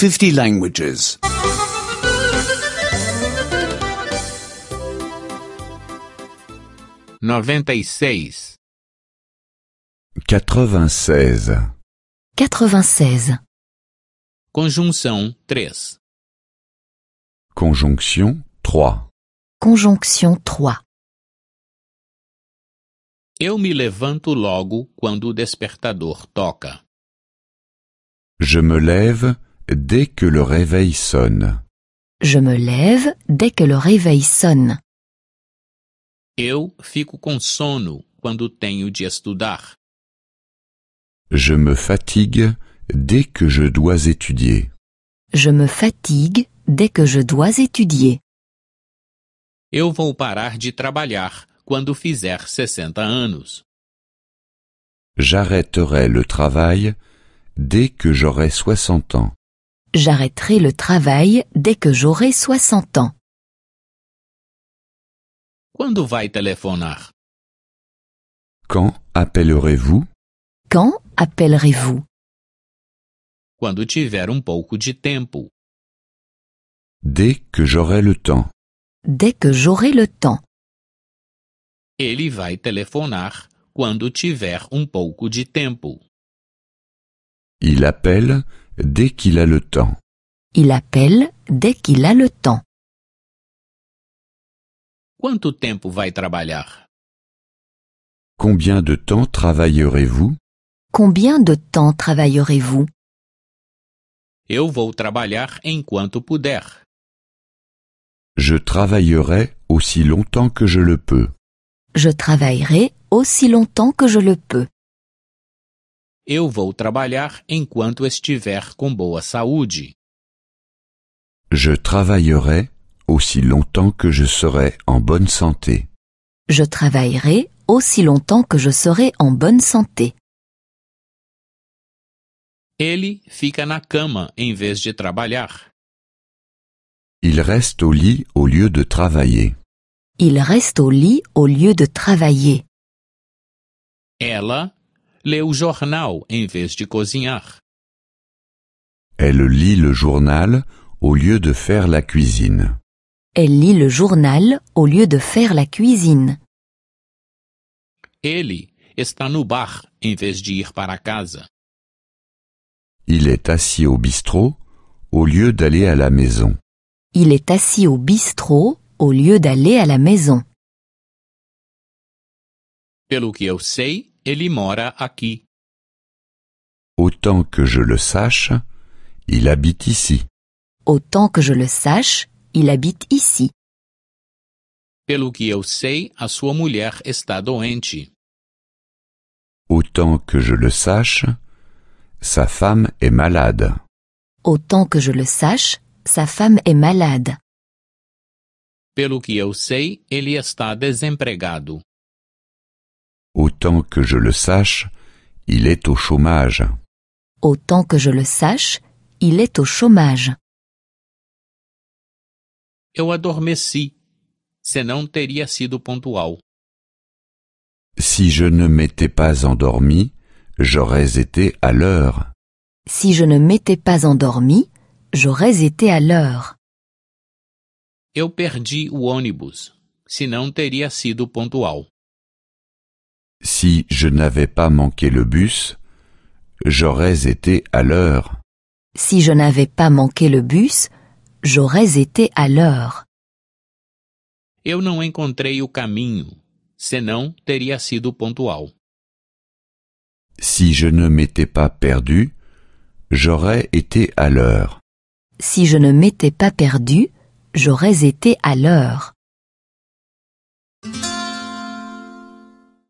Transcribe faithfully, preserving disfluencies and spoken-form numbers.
fifty languages. noventa e seis. quatre-vingt-seize. quatre-vingt-seize. Conjunção três. Conjonction trois. Conjonction trois. Eu me levanto logo quando o despertador toca. Je me lève dès que le réveil sonne. Je me lève dès que le réveil sonne. Eu fico com sono quando tenho de estudar. Je me fatigue dès que je dois étudier. Je me fatigue dès que je dois étudier. Eu vou parar de trabalhar quando fizer sessenta anos. J'arrêterai le travail dès que j'aurai soixante ans. J'arrêterai le travail dès que j'aurai soixante ans. Quando vai telefonar? Quand appellerez-vous? Quand appellerez-vous? Quando tiver um pouco de tempo. Dès que j'aurai le temps. Dès que j'aurai le temps. Ele vai telefonar quando tiver um pouco de tempo. Il appelle dès qu'il a le temps. Il appelle dès qu'il a le temps. Quanto tempo vai trabalhar? Combien de temps travaillerez-vous? Combien de temps travaillerez-vous? Eu vou trabalhar enquanto puder. Je travaillerai aussi longtemps que je le peux. Je travaillerai aussi longtemps que je le peux. Eu vou trabalhar enquanto estiver com boa saúde. Je travaillerai aussi longtemps que je serai en bonne santé. Je travaillerai aussi longtemps que je serai en bonne santé. Ele fica na cama em vez de trabalhar. Il reste au lit au lieu de travailler. Il reste au lit au lieu de travailler. Ela lê o jornal em vez de cozinhar. Elle lit le journal au lieu de faire la cuisine. Elle lit le journal au lieu de faire la cuisine. Ele está no bar em vez de ir para casa. Il est assis au bistrot au lieu d'aller à la maison. Il est assis au bistrot au lieu d'aller à la maison. Pelo que eu sei, ele mora aqui. Autant que je le sache, il habite ici. Autant que je le sache, il habite ici. Pelo que eu sei, a sua mulher está doente. Autant que je le sache, sa femme est malade. Autant que je le sache, sa femme est malade. Pelo que eu sei, ele está desempregado. Autant que je le sache, il est au chômage. Autant que je le sache, il est au chômage. Eu adormeci, senão teria sido pontual. Si je ne m'étais pas endormi, j'aurais été à l'heure. Si je ne m'étais pas endormi, j'aurais été à l'heure. Eu perdi o ônibus, senão teria sido pontual. Si je n'avais pas manqué le bus, j'aurais été à l'heure. Si je n'avais pas manqué le bus, j'aurais été à l'heure. Eu não encontrei o caminho, senão teria sido pontual. Si je ne m'étais pas perdu, j'aurais été à l'heure. Si je ne m'étais pas perdu, j'aurais été à l'heure.